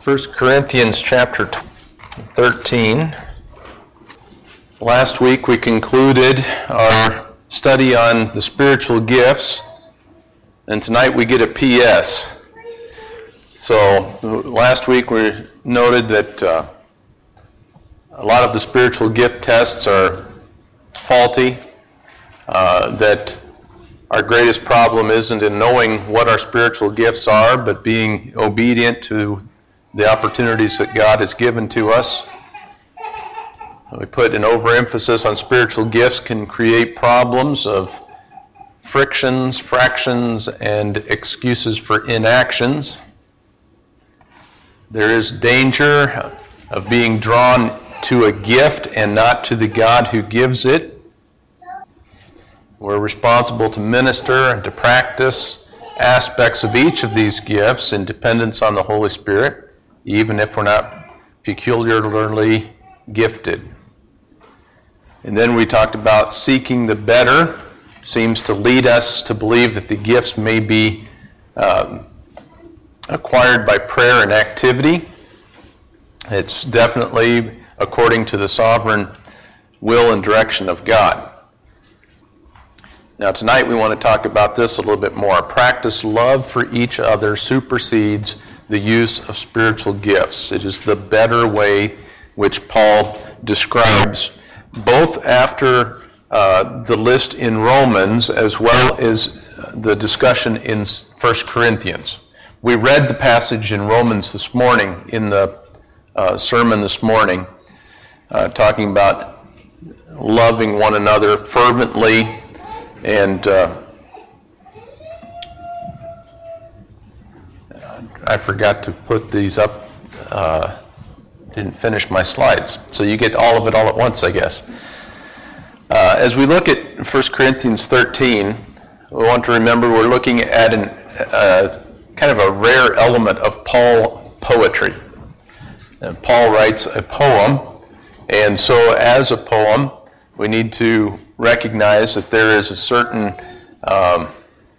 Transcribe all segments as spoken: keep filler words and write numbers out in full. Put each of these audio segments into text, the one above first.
First Corinthians chapter thirteen. Last week we concluded our study on the spiritual gifts, and tonight we get a P S. So last week we noted that uh, a lot of the spiritual gift tests are faulty, uh, that our greatest problem isn't in knowing what our spiritual gifts are, but being obedient to the opportunities that God has given to us. We put an overemphasis on spiritual gifts can create problems of frictions, fractions, and excuses for inactions. There is danger of being drawn to a gift and not to the God who gives it. We're responsible to minister and to practice aspects of each of these gifts in dependence on the Holy Spirit, even if we're not peculiarly gifted. And then we talked about seeking the better seems to lead us to believe that the gifts may be um, acquired by prayer and activity. It's definitely according to the sovereign will and direction of God. Now tonight we want to talk about this a little bit more. Practice love for each other supersedes the use of spiritual gifts. It is the better way which Paul describes both after uh, the list in Romans as well as the discussion in First Corinthians. We read the passage in Romans this morning in the uh, sermon this morning, uh, talking about loving one another fervently and uh, I forgot to put these up. Uh, didn't finish my slides. So you get all of it all at once, I guess. Uh, as we look at First Corinthians thirteen, we want to remember we're looking at an, uh, kind of a rare element of Paul poetry. And Paul writes a poem, and so as a poem, we need to recognize that there is a certain um,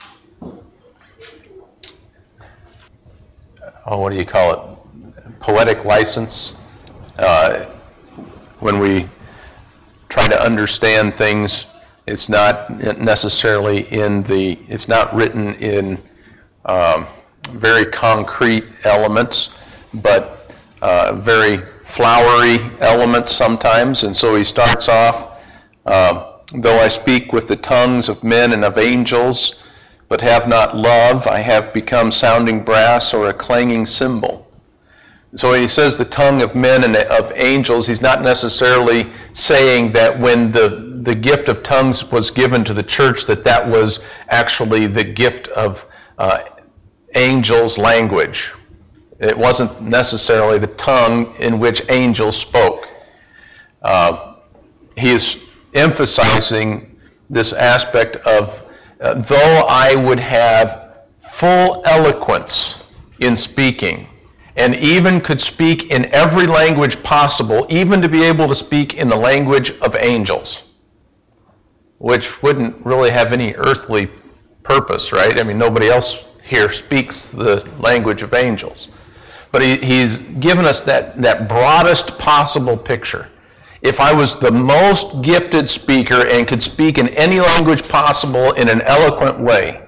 oh, what do you call it? Poetic license. Uh, when we try to understand things, it's not necessarily in the, it's not written in um, very concrete elements, but uh, very flowery elements sometimes. And so he starts off, uh, though I speak with the tongues of men and of angels, but have not love, I have become sounding brass or a clanging cymbal. So when he says the tongue of men and of angels, he's not necessarily saying that when the, the gift of tongues was given to the church, that that was actually the gift of uh, angels' language. It wasn't necessarily the tongue in which angels spoke. Uh, he is emphasizing this aspect of Uh, though I would have full eloquence in speaking, and even could speak in every language possible, even to be able to speak in the language of angels, which wouldn't really have any earthly purpose, right? I mean, nobody else here speaks the language of angels. But he, he's given us that, that broadest possible picture. If I was the most gifted speaker and could speak in any language possible in an eloquent way,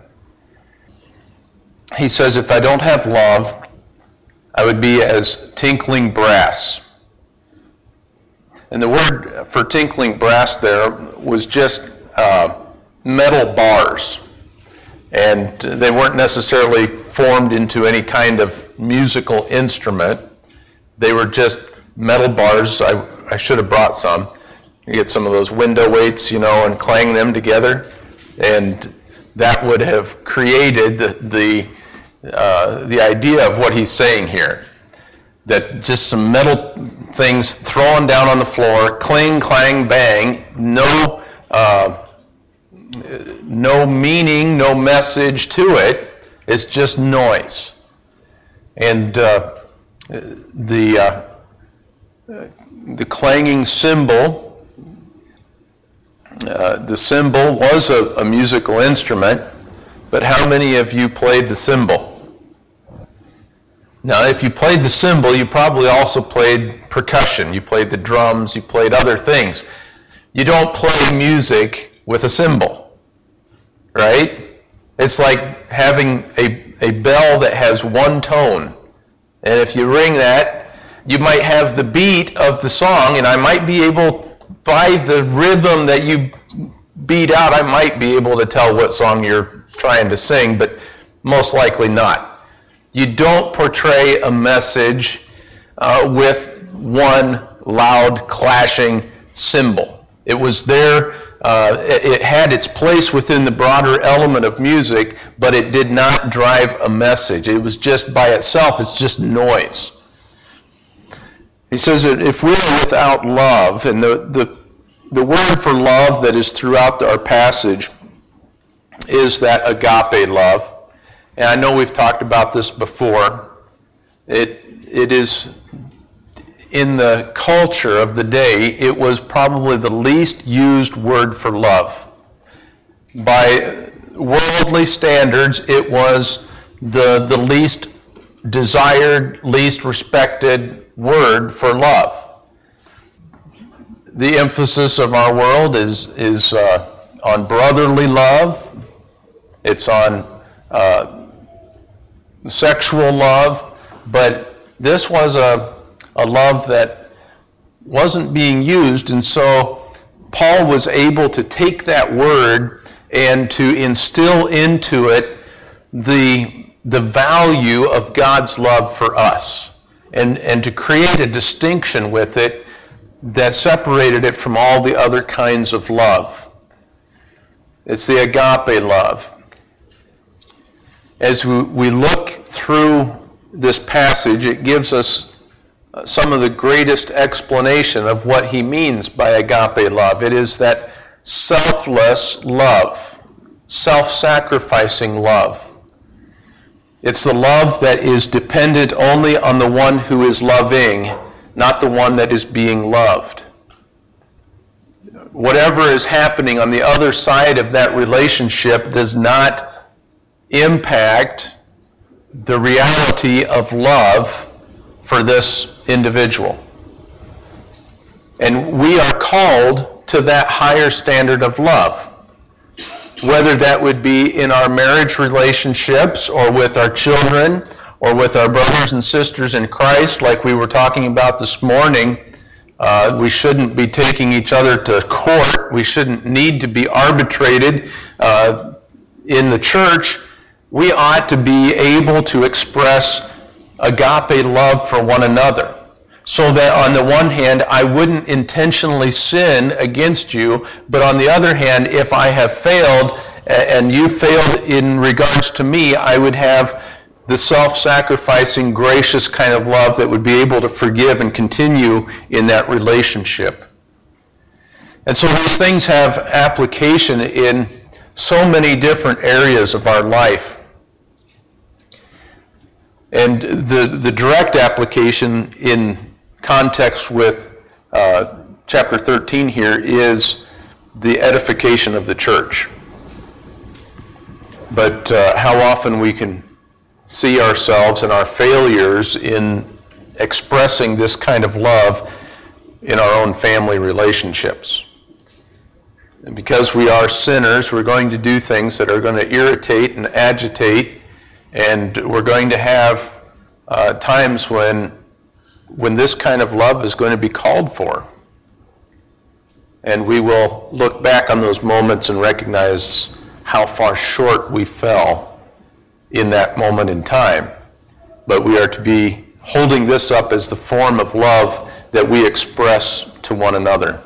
he says, if I don't have love, I would be as tinkling brass. And the word for tinkling brass there was just uh, metal bars. And they weren't necessarily formed into any kind of musical instrument. They were just metal bars. I I should have brought some. You get some of those window weights, you know, and clang them together, and that would have created the the, uh, the idea of what he's saying here. That just some metal things thrown down on the floor, cling, clang, bang, no uh, no meaning, no message to it. It's just noise. And uh, the uh, The clanging cymbal, uh, the cymbal was a, a musical instrument, but how many of you played the cymbal? Now, if you played the cymbal, you probably also played percussion. You played the drums, you played other things. You don't play music with a cymbal, right? It's like having a, a bell that has one tone. And if you ring that, you might have the beat of the song, and I might be able, by the rhythm that you beat out, I might be able to tell what song you're trying to sing, but most likely not. You don't portray a message uh, with one loud, clashing cymbal. It was there, uh, it, it had its place within the broader element of music, but it did not drive a message. It was just by itself, it's just noise. He says that if we are without love, and the, the, the word for love that is throughout our passage is that agape love. And I know we've talked about this before. It, it is, in the culture of the day, it was probably the least used word for love. By worldly standards, it was the, the least desired, least respected word for love. The emphasis of our world is, is uh, on brotherly love. It's on uh, sexual love, but this was a, a love that wasn't being used, and so Paul was able to take that word and to instill into it the, the value of God's love for us, and, and to create a distinction with it that separated it from all the other kinds of love. It's the agape love. As we look through this passage, it gives us some of the greatest explanation of what he means by agape love. It is that selfless love, self-sacrificing love. It's the love that is dependent only on the one who is loving, not the one that is being loved. Whatever is happening on the other side of that relationship does not impact the reality of love for this individual. And we are called to that higher standard of love. Whether that would be in our marriage relationships, or with our children, or with our brothers and sisters in Christ, like we were talking about this morning. Uh, we shouldn't be taking each other to court. We shouldn't need to be arbitrated uh, in the church. We ought to be able to express agape love for one another, so that on the one hand, I wouldn't intentionally sin against you, but on the other hand, if I have failed and you failed in regards to me, I would have the self-sacrificing, gracious kind of love that would be able to forgive and continue in that relationship. And so these things have application in so many different areas of our life. And the, the direct application in context with uh, chapter thirteen here is the edification of the church. But uh, how often we can see ourselves and our failures in expressing this kind of love in our own family relationships. And because we are sinners, we're going to do things that are going to irritate and agitate, and we're going to have uh, times when when this kind of love is going to be called for. And we will look back on those moments and recognize how far short we fell in that moment in time. But we are to be holding this up as the form of love that we express to one another.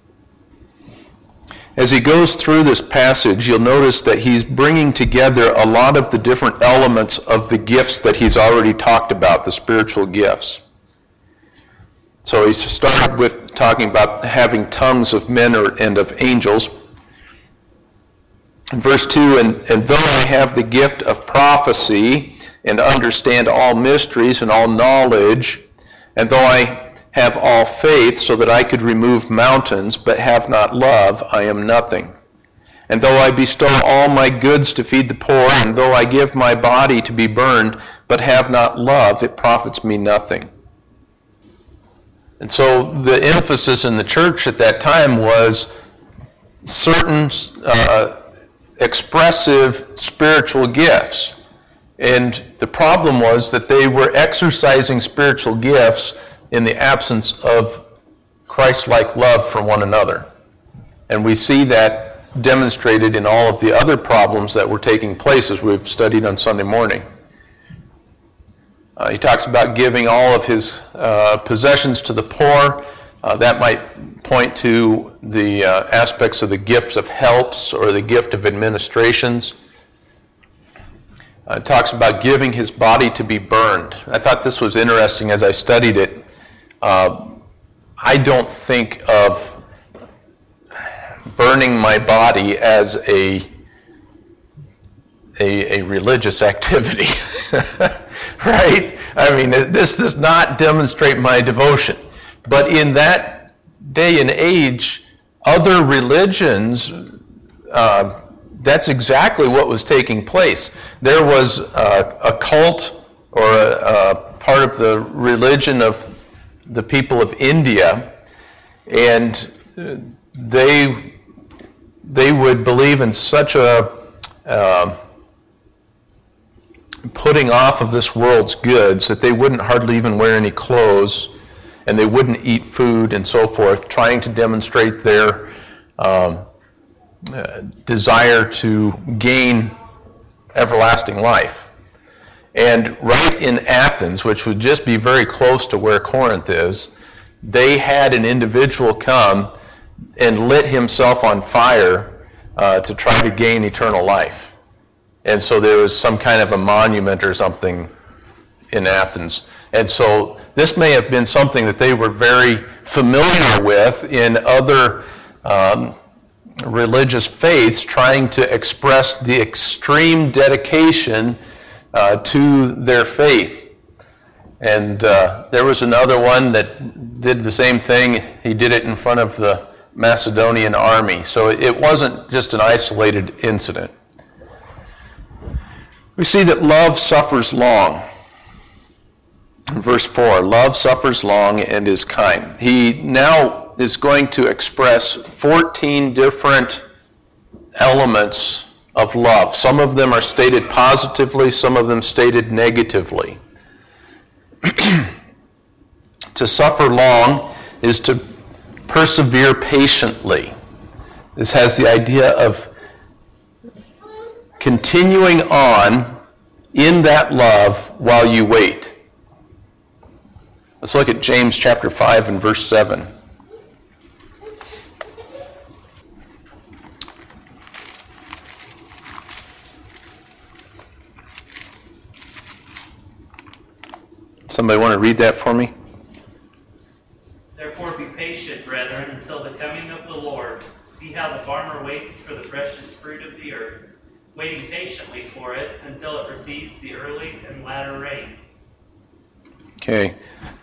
As he goes through this passage, you'll notice that he's bringing together a lot of the different elements of the gifts that he's already talked about, the spiritual gifts. So he started with talking about having tongues of men or, and of angels. In verse two, and, and though I have the gift of prophecy and understand all mysteries and all knowledge, and though I have all faith so that I could remove mountains, but have not love, I am nothing. And though I bestow all my goods to feed the poor, and though I give my body to be burned, but have not love, it profits me nothing. And so the emphasis in the church at that time was certain uh, expressive spiritual gifts. And the problem was that they were exercising spiritual gifts in the absence of Christ-like love for one another. And we see that demonstrated in all of the other problems that were taking place as we've studied on Sunday morning. Uh, he talks about giving all of his uh, possessions to the poor. Uh, that might point to the uh, aspects of the gifts of helps or the gift of administrations. Uh, it talks about giving his body to be burned. I thought this was interesting as I studied it. Uh, I don't think of burning my body as a a, a religious activity, right? I mean, this does not demonstrate my devotion. But in that day and age, other religions, uh, that's exactly what was taking place. There was uh, a cult or a, a part of the religion of the people of India, and they they would believe in such a uh, putting off of this world's goods that they wouldn't hardly even wear any clothes, and they wouldn't eat food and so forth, trying to demonstrate their um, uh, desire to gain everlasting life. And right in Athens, which would just be very close to where Corinth is, they had an individual come and lit himself on fire uh, to try to gain eternal life. And so there was some kind of a monument or something in Athens. And so this may have been something that they were very familiar with in other um, religious faiths, trying to express the extreme dedication uh, to their faith. And uh, there was another one that did the same thing. He did it in front of the Macedonian army. So it wasn't just an isolated incident. We see that love suffers long. In verse four, love suffers long and is kind. He now is going to express fourteen different elements of love. Some of them are stated positively, some of them stated negatively. To suffer long is to persevere patiently. This has the idea of continuing on in that love while you wait. Let's look at James chapter five and verse seven. Somebody want to read that for me? Therefore be patient, brethren, until the coming of the Lord. See how the farmer waits for the precious fruit of the earth, waiting patiently for it until it receives the early and latter rain. Okay.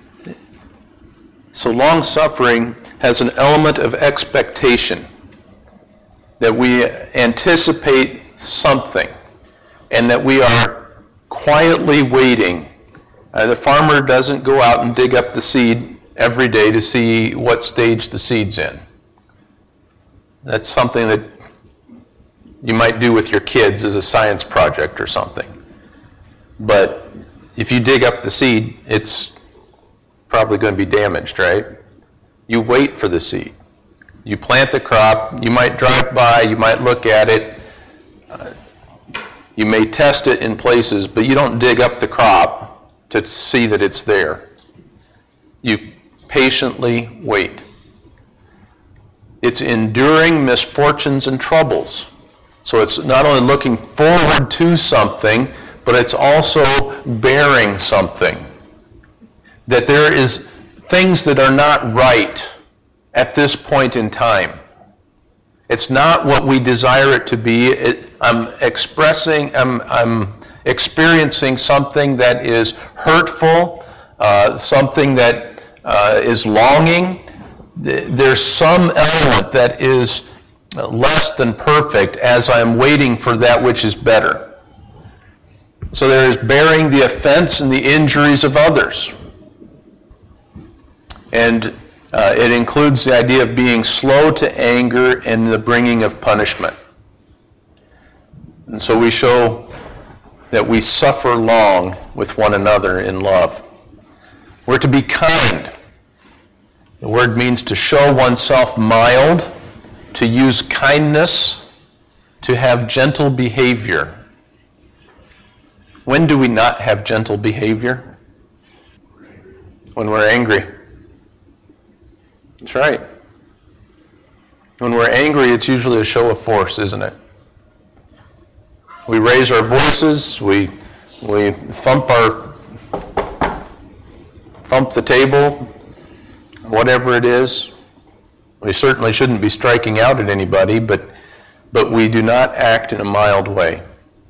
So long suffering has an element of expectation, that we anticipate something, and that we are quietly waiting. Uh, the farmer doesn't go out and dig up the seed every day to see what stage the seed's in. That's something that you might do with your kids as a science project or something. But if you dig up the seed, it's probably going to be damaged, right? You wait for the seed. You plant the crop. You might drive by. You might look at it. Uh, you may test it in places, but you don't dig up the crop to see that it's there. You patiently wait. It's enduring misfortunes and troubles. So it's not only looking forward to something, but it's also bearing something. That there is things that are not right at this point in time. It's not what we desire it to be. It, I'm expressing, I'm, I'm experiencing something that is hurtful, uh, something that uh, is longing. There's some element that is less than perfect as I'm waiting for that which is better. So there is bearing the offense and the injuries of others. And uh, it includes the idea of being slow to anger and the bringing of punishment. And so we show that we suffer long with one another in love. We're to be kind. The word means to show oneself mild, to use kindness, to have gentle behavior. When do we not have gentle behavior? When we're angry. That's right. When we're angry, it's usually a show of force, isn't it? We raise our voices, we we thump our thump the table, whatever it is. We certainly shouldn't be striking out at anybody, but but we do not act in a mild way.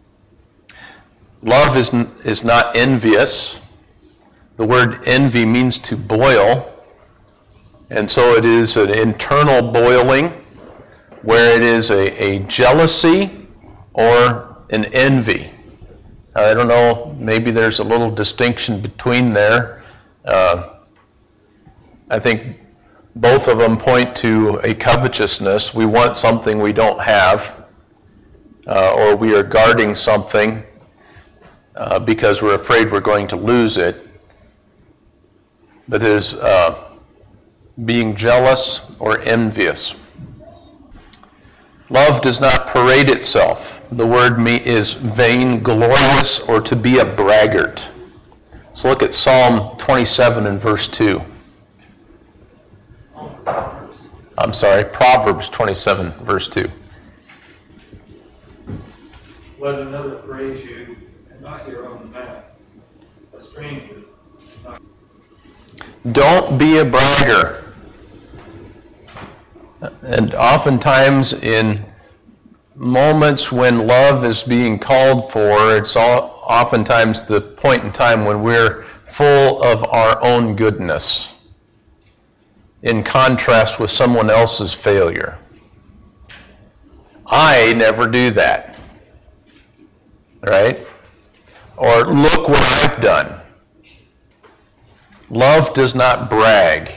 Love is is not envious. The word envy means to boil, and so it is an internal boiling where it is a, a jealousy or an envy. I don't know, maybe there's a little distinction between there. Uh, I think both of them point to a covetousness. We want something we don't have, uh, or we are guarding something uh, because we're afraid we're going to lose it. But there's uh, being jealous or envious. Love does not parade itself. The word is vainglorious or to be a braggart. Let's look at Psalm twenty-seven and verse two. I'm sorry, Proverbs twenty-seven, verse two. Let another praise you, and not your own mouth. A stranger. Not... Don't be a bragger. And oftentimes in moments when love is being called for, it's all, oftentimes the point in time when we're full of our own goodness, in contrast with someone else's failure. I never do that. Right? Or look what I've done. Love does not brag.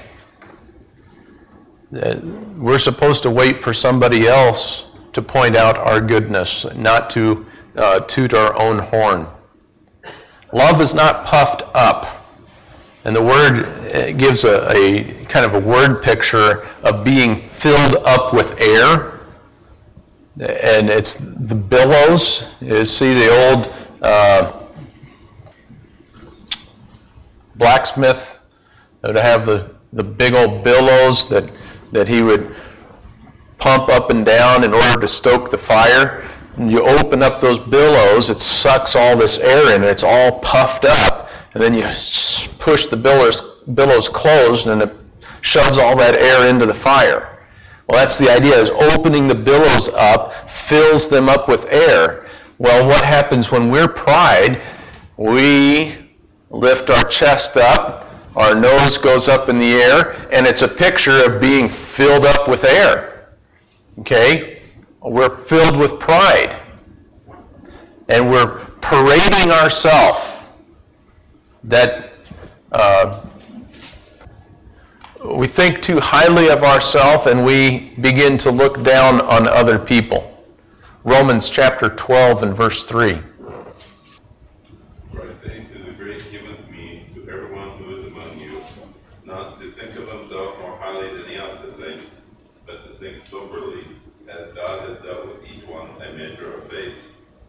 We're supposed to wait for somebody else to point out our goodness, not to uh, toot our own horn. Love is not puffed up. And the word gives a, a kind of a word picture of being filled up with air. And it's the billows. You see the old uh, blacksmith would have the, the big old billows that, that he would pump up and down in order to stoke the fire. And you open up those billows, it sucks all this air in, and it's all puffed up. And then you push the billows, billows closed, and it shoves all that air into the fire. Well, that's the idea, is opening the billows up, fills them up with air. Well, what happens when we're pride? We lift our chest up, our nose goes up in the air, and it's a picture of being filled up with air. Okay? We're filled with pride. And we're parading ourselves that uh, we think too highly of ourselves and we begin to look down on other people. Romans chapter twelve and verse three. For I say to the grace given to me, to everyone who is among you, not to think of himself more highly than he ought to think, but to think soberly, as God has dealt with each one a measure of faith.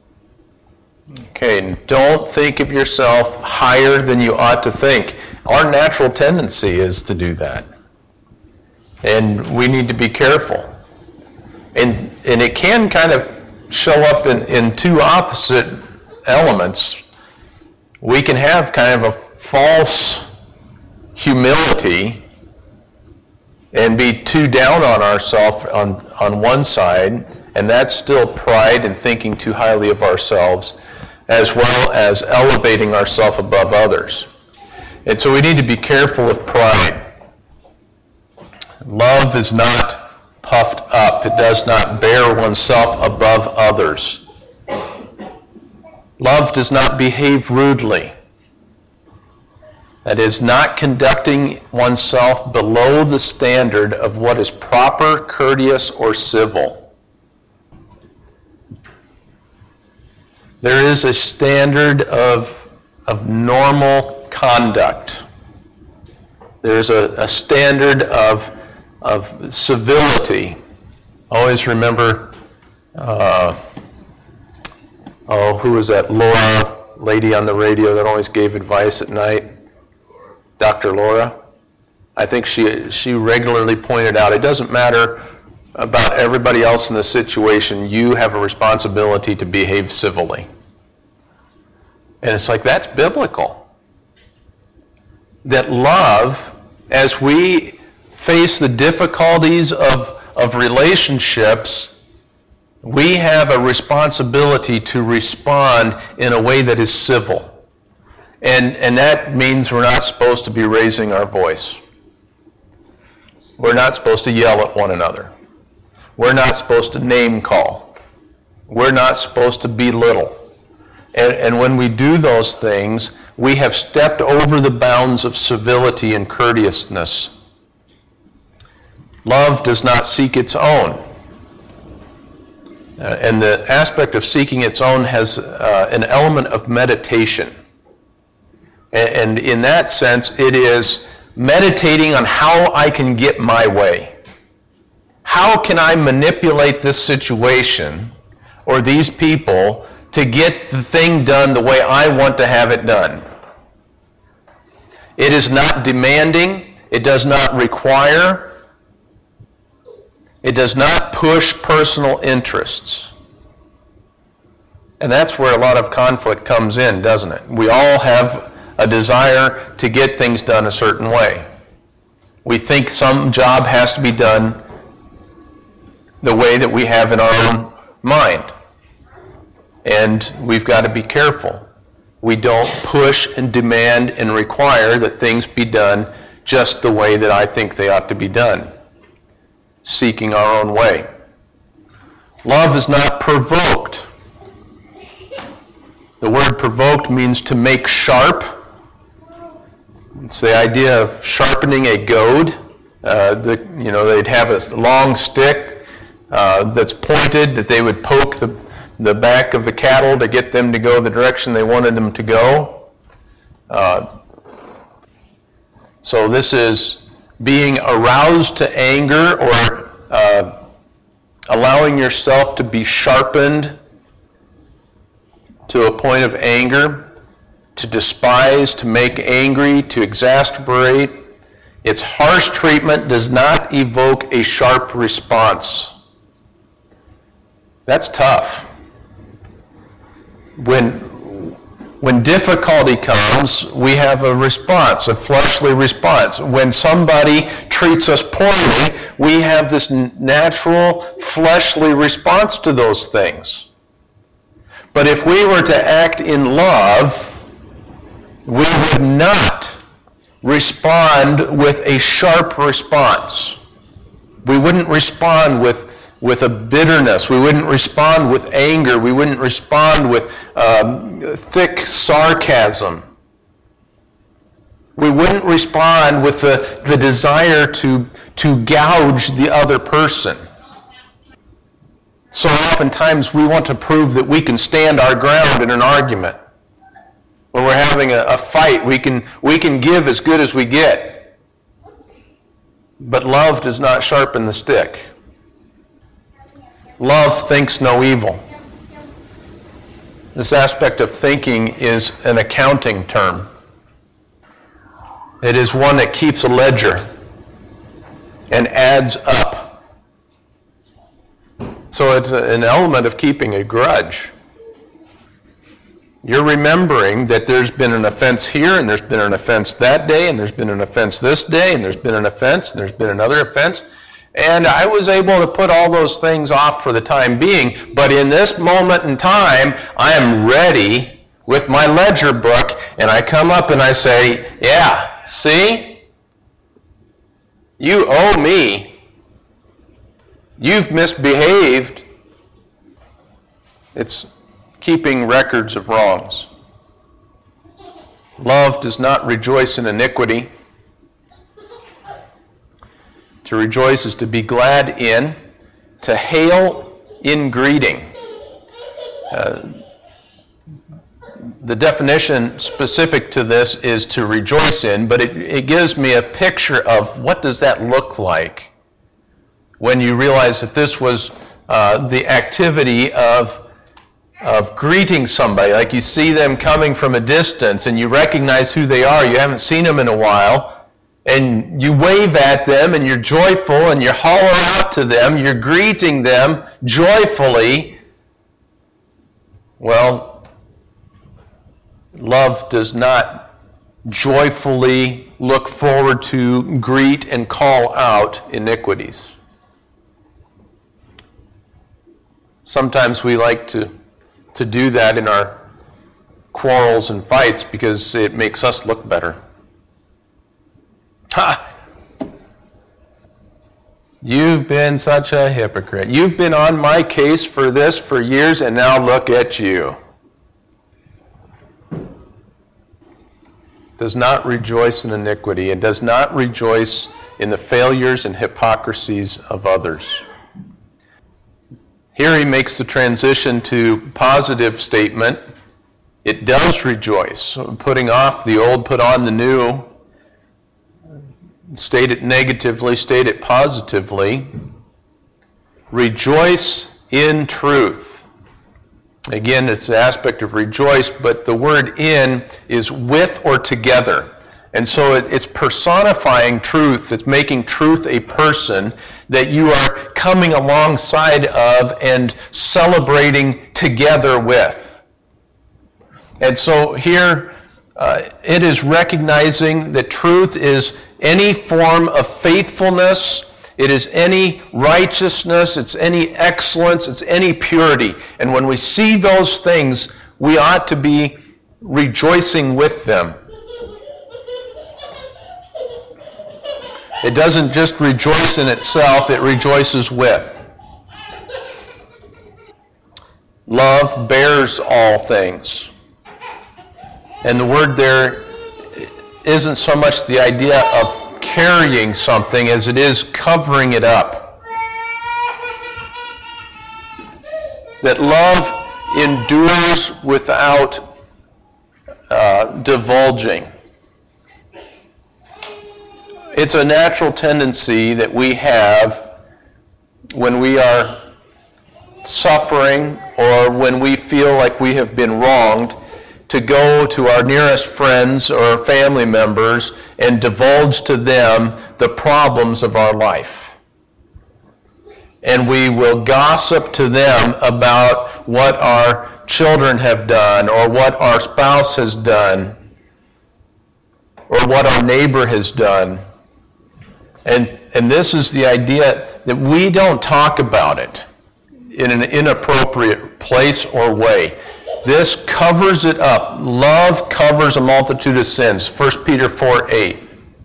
Okay, don't think of yourself higher than you ought to think. Our natural tendency is to do that. And we need to be careful. And and it can kind of show up in, in two opposite elements. We can have kind of a false humility and be too down on ourselves on, on one side, and that's still pride and thinking too highly of ourselves, as well as elevating ourselves above others. And so we need to be careful of pride. Love is not puffed up. It does not bear oneself above others. Love does not behave rudely. That is, not conducting oneself below the standard of what is proper, courteous, or civil. There is a standard of, of normal conduct. There's a, a standard of, of civility. Always remember, uh, oh, who was that Laura lady on the radio that always gave advice at night? Doctor Laura. I think she she regularly pointed out, it doesn't matter about everybody else in the situation, you have a responsibility to behave civilly. And it's like, that's biblical. That love, as we face the difficulties of, of relationships, we have a responsibility to respond in a way that is civil. And, and that means we're not supposed to be raising our voice. We're not supposed to yell at one another. We're not supposed to name call. We're not supposed to belittle. And, and when we do those things, we have stepped over the bounds of civility and courteousness. Love does not seek its own. Uh, and the aspect of seeking its own has uh, an element of meditation. And in that sense, it is meditating on how I can get my way. How can I manipulate this situation or these people to get the thing done the way I want to have it done? It is not demanding. It does not require. It does not push personal interests. And that's where a lot of conflict comes in, doesn't it? We all have a desire to get things done a certain way. We think some job has to be done the way that we have in our own mind. And we've got to be careful. We don't push and demand and require that things be done just the way that I think they ought to be done, seeking our own way. Love is not provoked. The word provoked means to make sharp. It's the idea of sharpening a goad. Uh, the, you know, they'd have a long stick uh, that's pointed that they would poke the, the back of the cattle to get them to go the direction they wanted them to go. Uh, so this is being aroused to anger or uh, allowing yourself to be sharpened to a point of anger. To despise, to make angry, to exasperate. Its harsh treatment does not evoke a sharp response. That's tough. When, when difficulty comes, we have a response, a fleshly response. When somebody treats us poorly, we have this natural fleshly response to those things. But if we were to act in love, we would not respond with a sharp response. We wouldn't respond with, with a bitterness. We wouldn't respond with anger. We wouldn't respond with um, thick sarcasm. We wouldn't respond with the, the desire to, to gouge the other person. So oftentimes we want to prove that we can stand our ground in an argument. When we're having a, a fight, we can, we can give as good as we get. But love does not sharpen the stick. Love thinks no evil. This aspect of thinking is an accounting term. It is one that keeps a ledger and adds up. So it's an element of keeping a grudge. You're remembering that there's been an offense here, and there's been an offense that day, and there's been an offense this day, and there's been an offense, and there's been another offense. And I was able to put all those things off for the time being, but in this moment in time, I am ready with my ledger book, and I come up and I say, yeah, see? You owe me. You've misbehaved. It's keeping records of wrongs. Love does not rejoice in iniquity. To rejoice is to be glad in, to hail in greeting. Uh, the definition specific to this is to rejoice in, but it, it gives me a picture of what does that look like when you realize that this was uh, the activity of of greeting somebody. Like you see them coming from a distance and you recognize who they are. You haven't seen them in a while. And you wave at them and you're joyful and you holler out to them. You're greeting them joyfully. Well, love does not joyfully look forward to greet and call out iniquities. Sometimes we like to to do that in our quarrels and fights because it makes us look better. Ha! You've been such a hypocrite. You've been on my case for this for years, and now look at you. Does not rejoice in iniquity, and does not rejoice in the failures and hypocrisies of others. Here he makes the transition to positive statement. It does rejoice. Putting off the old, put on the new. State it negatively, state it positively. Rejoice in truth. Again, it's an aspect of rejoice, but the word in is with or together. And so it, it's personifying truth. It's making truth a person that you are coming alongside of and celebrating together with. And so here uh, it is recognizing that truth is any form of faithfulness, it is any righteousness, it's any excellence, it's any purity. And when we see those things, we ought to be rejoicing with them. It doesn't just rejoice in itself, it rejoices with. Love bears all things. And the word there isn't so much the idea of carrying something as it is covering it up. That love endures without uh, divulging. It's a natural tendency that we have when we are suffering or when we feel like we have been wronged to go to our nearest friends or family members and divulge to them the problems of our life. And we will gossip to them about what our children have done or what our spouse has done or what our neighbor has done. And, and this is the idea that we don't talk about it in an inappropriate place or way. This covers it up. Love covers a multitude of sins. First Peter four eight.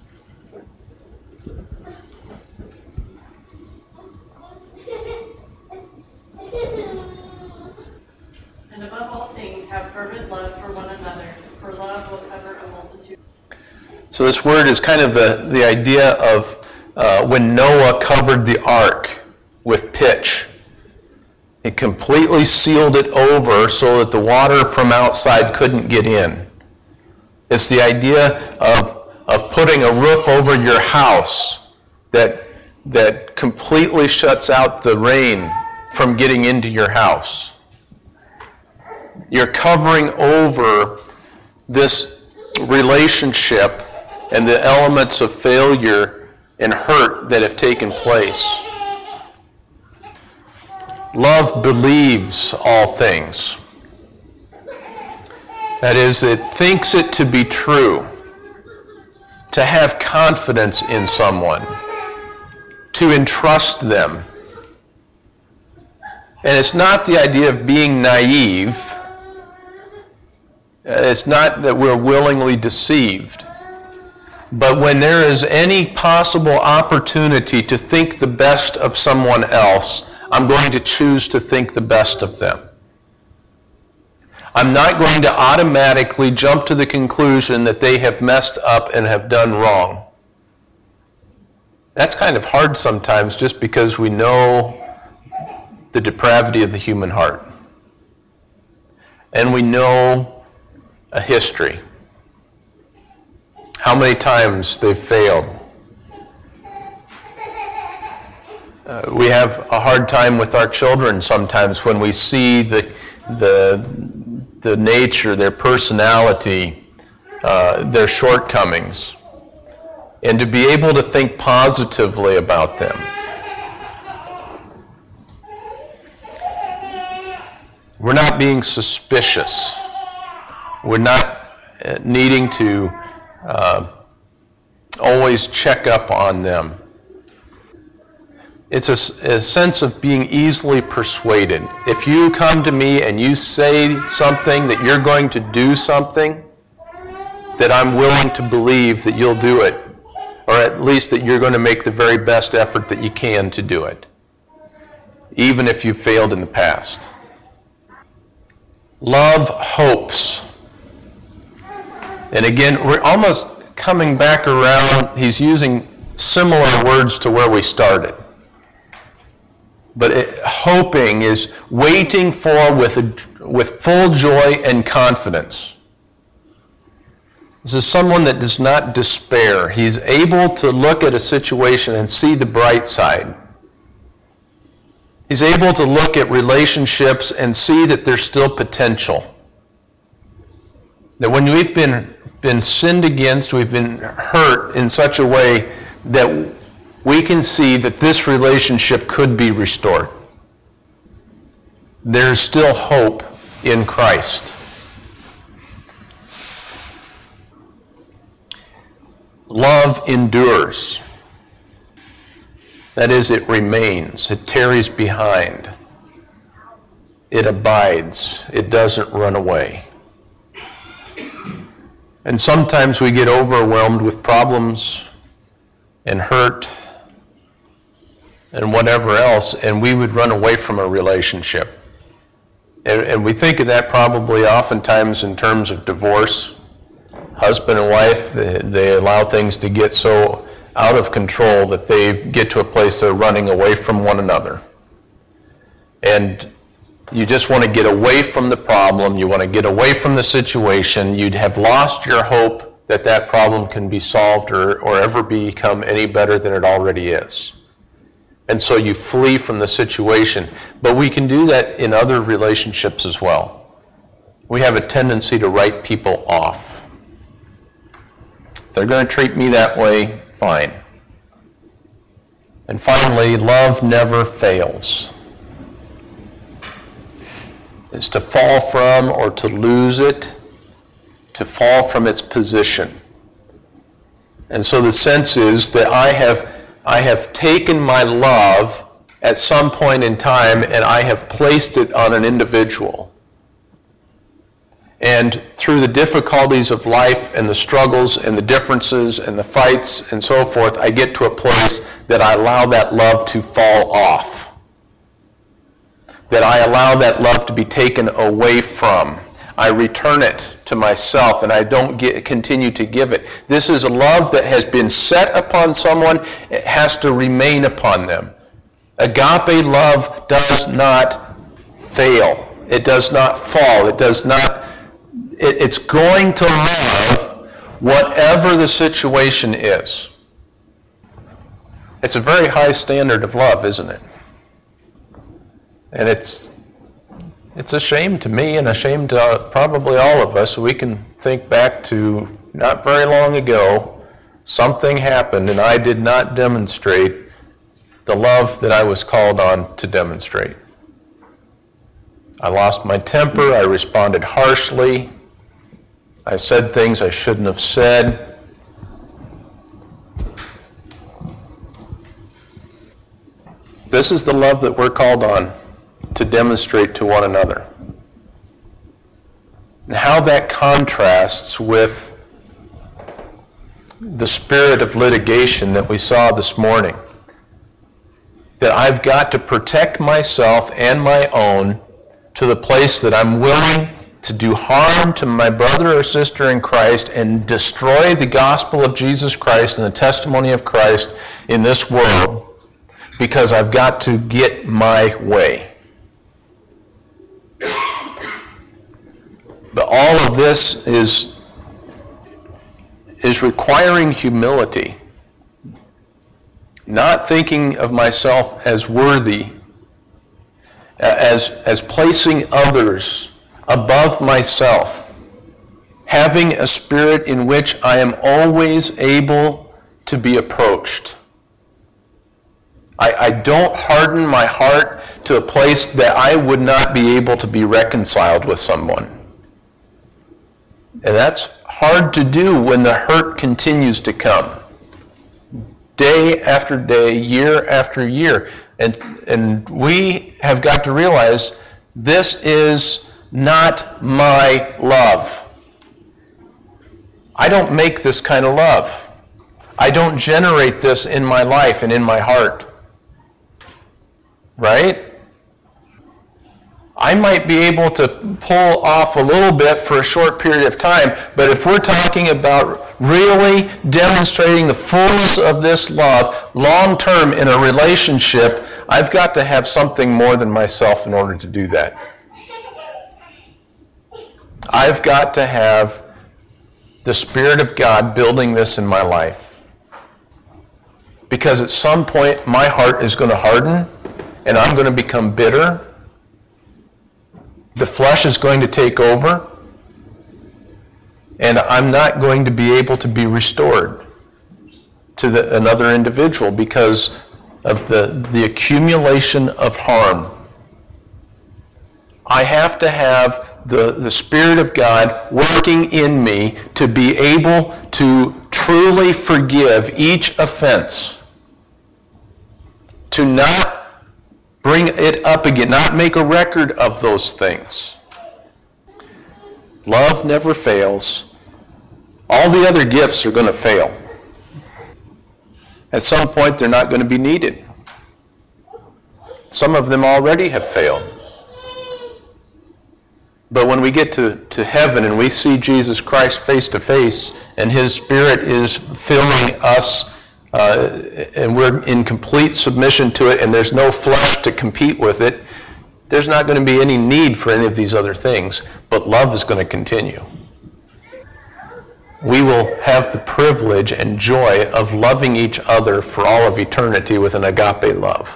And above all things, have fervent love for one another, for love will cover a multitude. So this word is kind of the, the idea of uh, when Noah covered the ark with pitch. It completely sealed it over so that the water from outside couldn't get in. It's the idea of, of putting a roof over your house that, that completely shuts out the rain from getting into your house. You're covering over this relationship and the elements of failure and hurt that have taken place. Love believes all things. That is, it thinks it to be true. To have confidence in someone. To entrust them. And it's not the idea of being naive. It's not that we're willingly deceived. But when there is any possible opportunity to think the best of someone else, I'm going to choose to think the best of them. I'm not going to automatically jump to the conclusion that they have messed up and have done wrong. That's kind of hard sometimes just because we know the depravity of the human heart. And we know a history. How many times they've failed. Uh, we have a hard time with our children sometimes when we see the the the nature, their personality, uh, their shortcomings, and to be able to think positively about them. We're not being suspicious. We're not needing to uh, always check up on them. It's a, a sense of being easily persuaded. If you come to me and you say something that you're going to do something, that I'm willing to believe that you'll do it, or at least that you're going to make the very best effort that you can to do it, even if you failed in the past. Love hopes. And again, we're almost coming back around. He's using similar words to where we started. But it, hoping is waiting for with, a, with full joy and confidence. This is someone that does not despair. He's able to look at a situation and see the bright side. He's able to look at relationships and see that there's still potential. That when we've been, been sinned against, we've been hurt in such a way that we can see that this relationship could be restored. There's still hope in Christ. Love endures. That is, it remains. It tarries behind. It abides. It doesn't run away. And sometimes we get overwhelmed with problems and hurt and whatever else, and we would run away from a relationship. And, and we think of that probably oftentimes in terms of divorce. Husband and wife, they, they allow things to get so out of control that they get to a place they're running away from one another. And you just want to get away from the problem. You want to get away from the situation. You'd have lost your hope that that problem can be solved or, or ever become any better than it already is. And so you flee from the situation. But we can do that in other relationships as well. We have a tendency to write people off. If they're going to treat me that way, fine. And finally, love never fails. It's to fall from or to lose it, to fall from its position. And so the sense is that I have I have taken my love at some point in time and I have placed it on an individual. And through the difficulties of life and the struggles and the differences and the fights and so forth, I get to a place that I allow that love to fall off. That I allow that love to be taken away from. I return it to myself and I don't get, continue to give it. This is a love that has been set upon someone. It has to remain upon them. Agape love does not fail. It does not fall. It does not, it, it's going to love whatever the situation is. It's a very high standard of love, isn't it? And it's it's a shame to me and a shame to uh, probably all of us. We can think back to not very long ago, something happened and I did not demonstrate the love that I was called on to demonstrate. I lost my temper, I responded harshly, I said things I shouldn't have said. This is the love that we're called on to demonstrate to one another. And how that contrasts with the spirit of litigation that we saw this morning. That I've got to protect myself and my own to the place that I'm willing to do harm to my brother or sister in Christ and destroy the gospel of Jesus Christ and the testimony of Christ in this world because I've got to get my way. But all of this is, is requiring humility. Not thinking of myself as worthy, as, as placing others above myself, having a spirit in which I am always able to be approached. I, I don't harden my heart to a place that I would not be able to be reconciled with someone. And that's hard to do when the hurt continues to come. Day after day, year after year. And, and we have got to realize this is not my love. I don't make this kind of love. I don't generate this in my life and in my heart. Right? I might be able to pull off a little bit for a short period of time, but if we're talking about really demonstrating the fullness of this love long term in a relationship, I've got to have something more than myself in order to do that. I've got to have the Spirit of God building this in my life. Because at some point my heart is going to harden and I'm going to become bitter. The flesh is going to take over, and I'm not going to be able to be restored to the, another individual because of the, the accumulation of harm. I have to have the, the Spirit of God working in me to be able to truly forgive each offense, to not bring it up again, not make a record of those things. Love never fails. All the other gifts are going to fail. At some point, they're not going to be needed. Some of them already have failed. But when we get to, to heaven and we see Jesus Christ face to face and His Spirit is filling us Uh, and we're in complete submission to it, and there's no flesh to compete with it, there's not going to be any need for any of these other things, but love is going to continue. We will have the privilege and joy of loving each other for all of eternity with an agape love.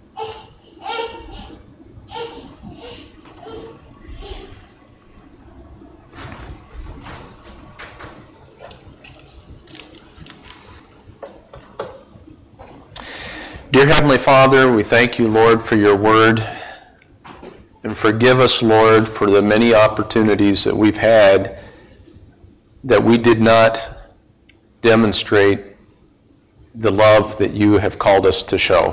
Dear Heavenly Father, we thank you, Lord, for your word. And forgive us, Lord, for the many opportunities that we've had that we did not demonstrate the love that you have called us to show.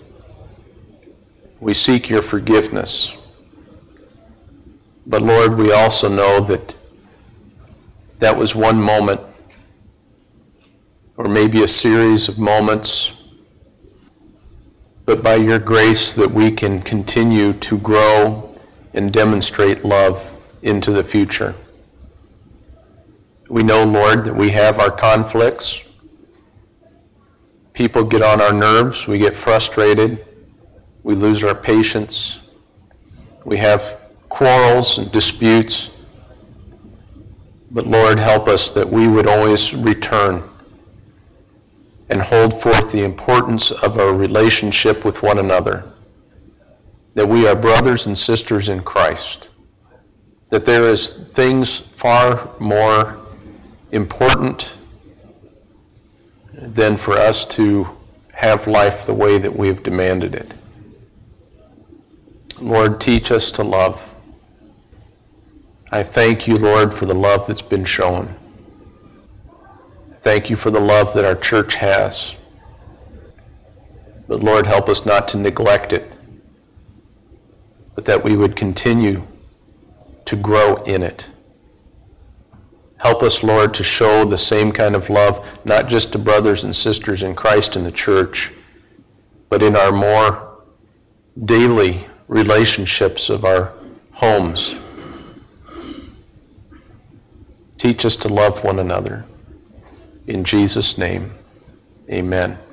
We seek your forgiveness. But Lord, we also know that that was one moment, or maybe a series of moments, but by your grace that we can continue to grow and demonstrate love into the future. We know, Lord, that we have our conflicts. People get on our nerves. We get frustrated. We lose our patience. We have quarrels and disputes. But Lord, help us that we would always return and hold forth the importance of our relationship with one another, that we are brothers and sisters in Christ, that there is things far more important than for us to have life the way that we have demanded it. Lord, teach us to love. I thank you, Lord, for the love that's been shown. Thank you for the love that our church has. But Lord, help us not to neglect it, but that we would continue to grow in it. Help us, Lord, to show the same kind of love, not just to brothers and sisters in Christ in the church, but in our more daily relationships of our homes, Teach us to love one another. In Jesus' name, amen.